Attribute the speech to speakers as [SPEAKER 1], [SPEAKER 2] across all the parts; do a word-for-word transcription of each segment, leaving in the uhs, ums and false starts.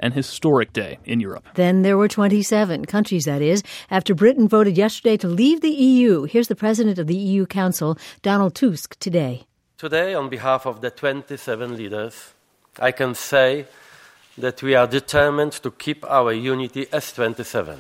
[SPEAKER 1] an historic day in Europe.
[SPEAKER 2] Then there were twenty-seven countries, that is, after Britain voted yesterday to leave the E U. Here's the president of the E U Council, Donald Tusk, today.
[SPEAKER 3] Today, on behalf of the twenty-seven leaders, I can say that we are determined to keep our unity as twenty-seven.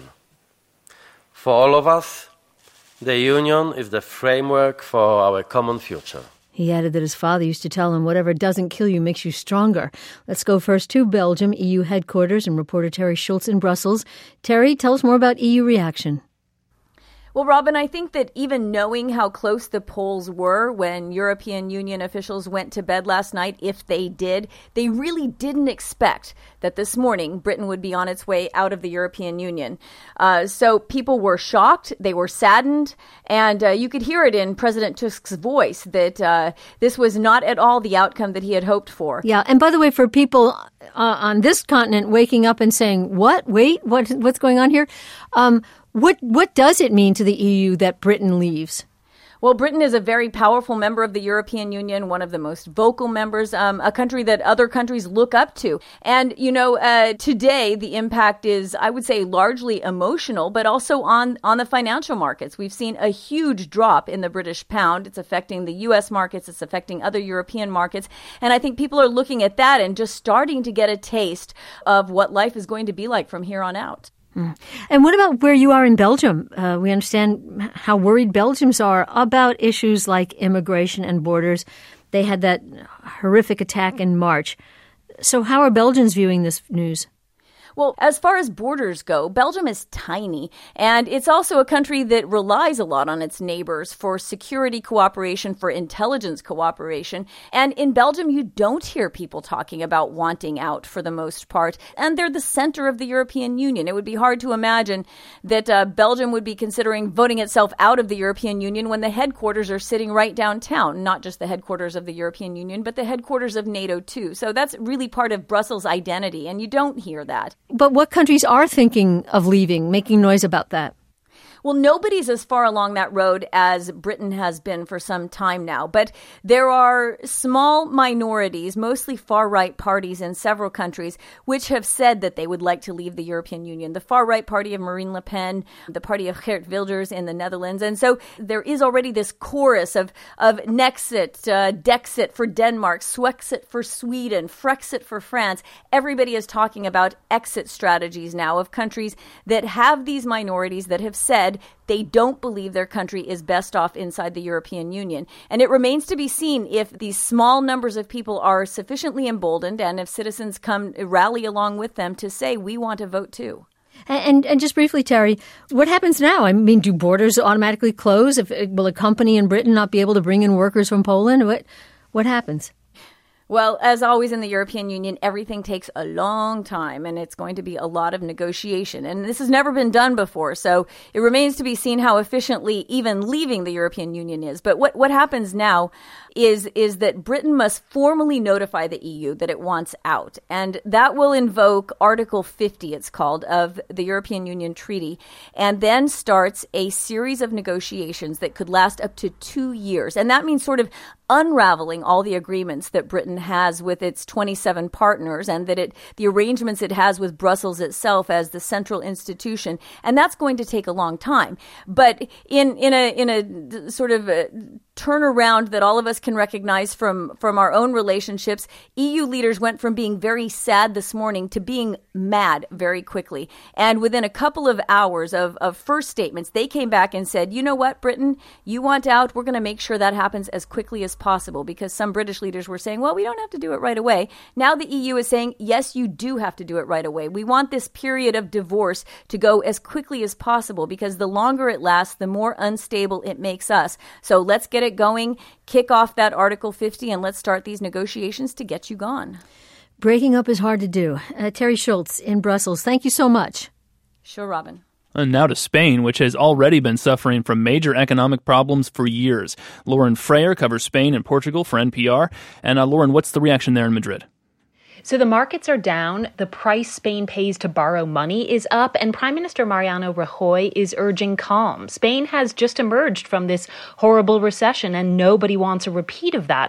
[SPEAKER 3] For all of us, the Union is the framework for our common future.
[SPEAKER 2] He added that his father used to tell him, whatever doesn't kill you makes you stronger. Let's go first to Belgium, E U headquarters, and reporter Terry Schultz in Brussels. Terry, tell us more about E U reaction.
[SPEAKER 4] Well, Robin, I think that even knowing how close the polls were when European Union officials went to bed last night, if they did, they really didn't expect that this morning Britain would be on its way out of the European Union. Uh, so people were shocked, they were saddened, and uh, you could hear it in President Tusk's voice that uh, this was not at all the outcome that he had hoped for.
[SPEAKER 2] Yeah, and by the way, for people uh, on this continent waking up and saying, what, wait, what, what's going on here? Um, What what does it mean to the E U that Britain leaves?
[SPEAKER 4] Well, Britain is a very powerful member of the European Union, one of the most vocal members, um, a country that other countries look up to. And, you know, uh, today the impact is, I would say, largely emotional, but also on, on the financial markets. We've seen a huge drop in the British pound. It's affecting the U S markets. It's affecting other European markets. And I think people are looking at that and just starting to get a taste of what life is going to be like from here on out.
[SPEAKER 2] And what about where you are in Belgium? Uh, we understand how worried Belgians are about issues like immigration and borders. They had that horrific attack in March. So how are Belgians viewing this news?
[SPEAKER 4] Well, as far as borders go, Belgium is tiny, and it's also a country that relies a lot on its neighbors for security cooperation, for intelligence cooperation. And in Belgium, you don't hear people talking about wanting out for the most part. And they're the center of the European Union. It would be hard to imagine that uh, Belgium would be considering voting itself out of the European Union when the headquarters are sitting right downtown, not just the headquarters of the European Union, but the headquarters of NATO too. So that's really part of Brussels' identity, and you don't hear that.
[SPEAKER 2] But what countries are thinking of leaving, making noise about that?
[SPEAKER 4] Well, nobody's as far along that road as Britain has been for some time now. But there are small minorities, mostly far-right parties in several countries, which have said that they would like to leave the European Union. The far-right party of Marine Le Pen, the party of Geert Wilders in the Netherlands. And so there is already this chorus of, of Nexit, uh, Dexit for Denmark, Swexit for Sweden, Frexit for France. Everybody is talking about exit strategies now of countries that have these minorities that have said they don't believe their country is best off inside the European Union. And it remains to be seen if these small numbers of people are sufficiently emboldened and if citizens come rally along with them to say, we want to vote too.
[SPEAKER 2] And, and just briefly, Terry, what happens now? I mean, do borders automatically close? If, will a company in Britain not be able to bring in workers from Poland? What, what happens?
[SPEAKER 4] Well, as always in the European Union, everything takes a long time, and it's going to be a lot of negotiation. And this has never been done before, so it remains to be seen how efficiently even leaving the European Union is. But what, what happens now is, is that Britain must formally notify the E U that it wants out. And that will invoke Article fifty, it's called, of the European Union Treaty, and then starts a series of negotiations that could last up to two years. And that means sort of unraveling all the agreements that Britain has with its twenty-seven partners and that it the arrangements it has with Brussels itself as the central institution. And that's going to take a long time. But in, in a in a sort of a turnaround that all of us can recognize from, from our own relationships, E U leaders went from being very sad this morning to being mad very quickly. And within a couple of hours of, of first statements, they came back and said, you know what, Britain, you want out. We're going to make sure that happens as quickly as possible, because some British leaders were saying, well, we don't have to do it right away. Now the E U is saying, yes, you do have to do it right away. We want this period of divorce to go as quickly as possible, because the longer it lasts, the more unstable it makes us. So let's get it going, kick off that Article fifty, and let's start these negotiations to get you gone.
[SPEAKER 2] Breaking up is hard to do. Uh, Terry Schultz in Brussels, thank you so much.
[SPEAKER 4] Sure, Robin.
[SPEAKER 1] And now to Spain, which has already been suffering from major economic problems for years. Lauren Freyer covers Spain and Portugal for N P R. And uh, Lauren, what's the reaction there in Madrid?
[SPEAKER 5] So the markets are down, the price Spain pays to borrow money is up, and Prime Minister Mariano Rajoy is urging calm. Spain has just emerged from this horrible recession, and nobody wants a repeat of that.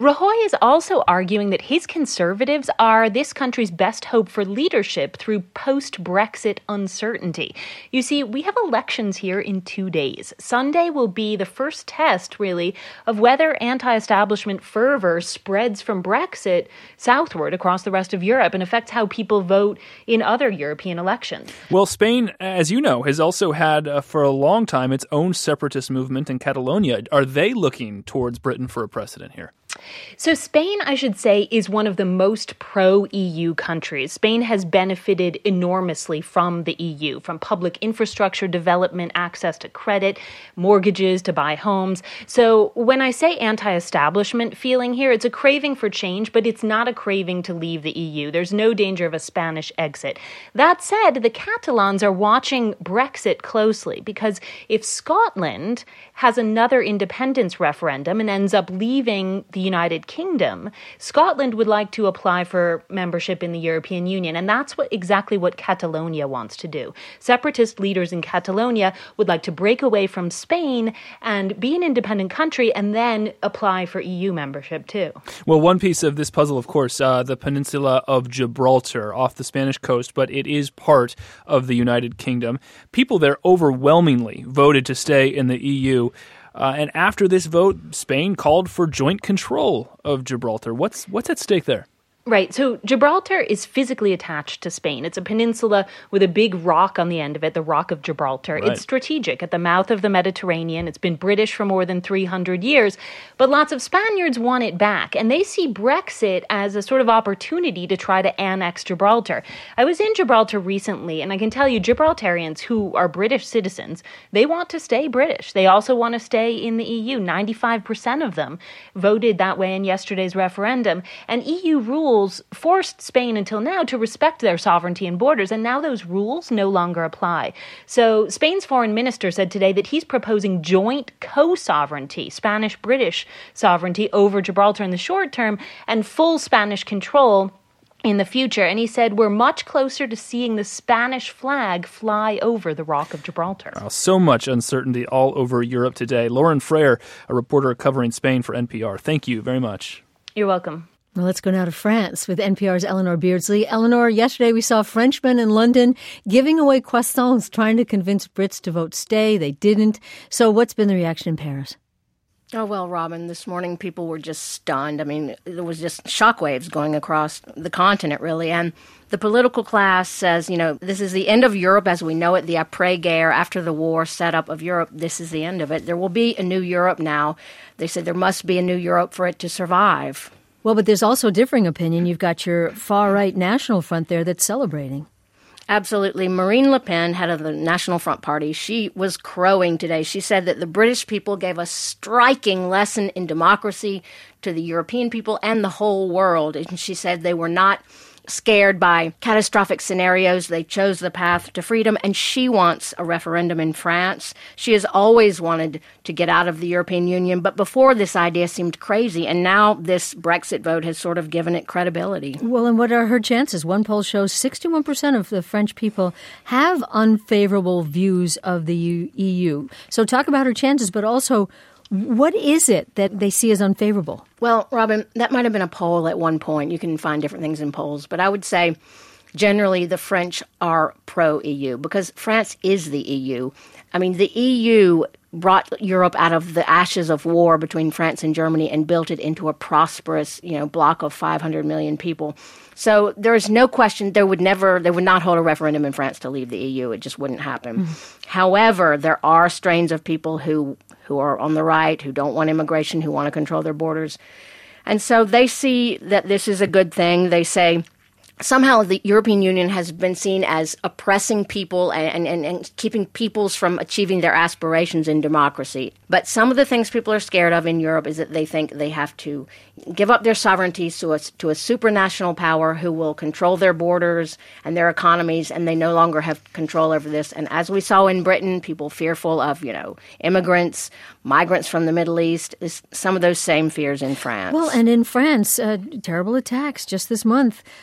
[SPEAKER 5] Rajoy is also arguing that his Conservatives are this country's best hope for leadership through post-Brexit uncertainty. You see, we have elections here in two days. Sunday will be the first test, really, of whether anti-establishment fervor spreads from Brexit southward across the rest of Europe and affects how people vote in other European elections.
[SPEAKER 1] Well, Spain, as you know, has also had uh, for a long time its own separatist movement in Catalonia. Are they looking towards Britain for a precedent here?
[SPEAKER 5] So Spain, I should say, is one of the most pro-E U countries. Spain has benefited enormously from the E U, from public infrastructure development, access to credit, mortgages to buy homes. So when I say anti-establishment feeling here, it's a craving for change, but it's not a craving to leave the E U. There's no danger of a Spanish exit. That said, the Catalans are watching Brexit closely because if Scotland has another independence referendum and ends up leaving the United Kingdom, Scotland would like to apply for membership in the European Union, and that's what exactly what Catalonia wants to do. Separatist leaders in Catalonia would like to break away from Spain and be an independent country and then apply for E U membership too.
[SPEAKER 1] Well, one piece of this puzzle, of course, uh, the peninsula of Gibraltar off the Spanish coast, but it is part of the United Kingdom. People there overwhelmingly voted to stay in the E U. Uh, and after this vote, Spain called for joint control of Gibraltar. What's what's at stake there?
[SPEAKER 5] Right. So Gibraltar is physically attached to Spain. It's a peninsula with a big rock on the end of it, the Rock of Gibraltar.
[SPEAKER 1] Right.
[SPEAKER 5] It's strategic at the mouth of the Mediterranean. It's been British for more than three hundred years. But lots of Spaniards want it back. And they see Brexit as a sort of opportunity to try to annex Gibraltar. I was in Gibraltar recently, and I can tell you Gibraltarians who are British citizens, they want to stay British. They also want to stay in the E U. ninety-five percent of them voted that way in yesterday's referendum. And E U rules forced Spain until now to respect their sovereignty and borders, and now those rules no longer apply. So Spain's foreign minister said today that he's proposing joint co-sovereignty, Spanish-British sovereignty over Gibraltar in the short term, and full Spanish control in the future. And he said we're much closer to seeing the Spanish flag fly over the Rock of Gibraltar.
[SPEAKER 1] Oh, so much uncertainty all over Europe today. Lauren Frayer, a reporter covering Spain for N P R. Thank you very much.
[SPEAKER 5] You're welcome.
[SPEAKER 2] Well, let's go now to France with N P R's Eleanor Beardsley. Eleanor, yesterday we saw Frenchmen in London giving away croissants, trying to convince Brits to vote stay. They didn't. So what's been the reaction in Paris?
[SPEAKER 6] Oh, well, Robin, this morning people were just stunned. I mean, there was just shockwaves going across the continent, really. And the political class says, you know, this is the end of Europe as we know it, the après-guerre, after the war setup of Europe. This is the end of it. There will be a new Europe now. They said there must be a new Europe for it to survive.
[SPEAKER 2] Well, but there's also differing opinion. You've got your far-right National Front there that's celebrating.
[SPEAKER 6] Absolutely. Marine Le Pen, head of the National Front Party, she was crowing today. She said that the British people gave a striking lesson in democracy to the European people and the whole world. And she said they were not scared by catastrophic scenarios. They chose the path to freedom, and she wants a referendum in France. She has always wanted to get out of the European Union, but before this idea seemed crazy, and now this Brexit vote has sort of given it credibility.
[SPEAKER 2] Well, and what are her chances? One poll shows sixty-one percent of the French people have unfavorable views of the E U. So talk about her chances, but also what is it that they see as unfavorable?
[SPEAKER 6] Well, Robin, that might have been a poll at one point. You can find different things in polls. But I would say generally the French are pro-E U because France is the E U. I mean, the E U brought Europe out of the ashes of war between France and Germany and built it into a prosperous, you know, bloc of five hundred million people. So there is no question they would never, they would not hold a referendum in France to leave the E U. It just wouldn't happen. Mm-hmm. However, there are strains of people who who are on the right, who don't want immigration, who want to control their borders. And so they see that this is a good thing. They say somehow the European Union has been seen as oppressing people and, and, and keeping peoples from achieving their aspirations in democracy. But some of the things people are scared of in Europe is that they think they have to give up their sovereignties to a, to a supranational power who will control their borders and their economies, and they no longer have control over this. And as we saw in Britain, people fearful of, you know, immigrants, migrants from the Middle East, is some of those same fears in France.
[SPEAKER 2] Well, and in France, uh, terrible attacks just this month. Uh, two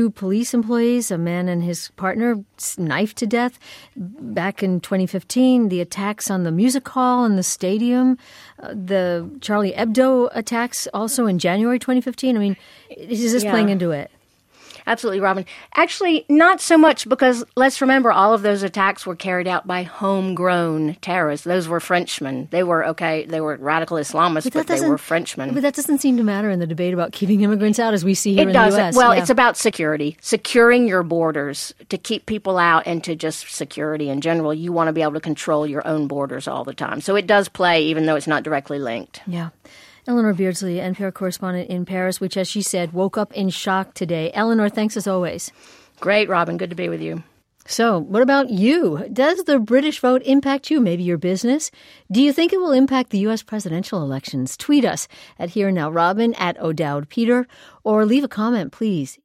[SPEAKER 2] two police employees, a man and his partner, knifed to death. Back in twenty fifteen, the attacks on the music hall and the stadium, uh, the Charlie Hebdo attacks also in January twenty fifteen. I mean, is this
[SPEAKER 6] Yeah.
[SPEAKER 2] playing into it?
[SPEAKER 6] Absolutely, Robin. Actually, not so much, because let's remember all of those attacks were carried out by homegrown terrorists. Those were Frenchmen. They were, okay, they were radical Islamists, but,
[SPEAKER 2] that
[SPEAKER 6] they
[SPEAKER 2] doesn't-
[SPEAKER 6] were Frenchmen.
[SPEAKER 2] But that doesn't seem to matter in the debate about keeping immigrants out, as we see here
[SPEAKER 6] It
[SPEAKER 2] in
[SPEAKER 6] does.
[SPEAKER 2] the U S.
[SPEAKER 6] Well,
[SPEAKER 2] Yeah.
[SPEAKER 6] it's about security, securing your borders to keep people out, and to just security in general. You want to be able to control your own borders all the time. So it does play, even though it's not directly linked.
[SPEAKER 2] Yeah. Eleanor Beardsley, N P R correspondent in Paris, which, as she said, woke up in shock today. Eleanor, thanks as always.
[SPEAKER 6] Great, Robin. Good to be with you.
[SPEAKER 2] So, what about you? Does the British vote impact you, maybe your business? Do you think it will impact the U S presidential elections? Tweet us at Here Now Robin, at O'Dowd Peter, or leave a comment, please.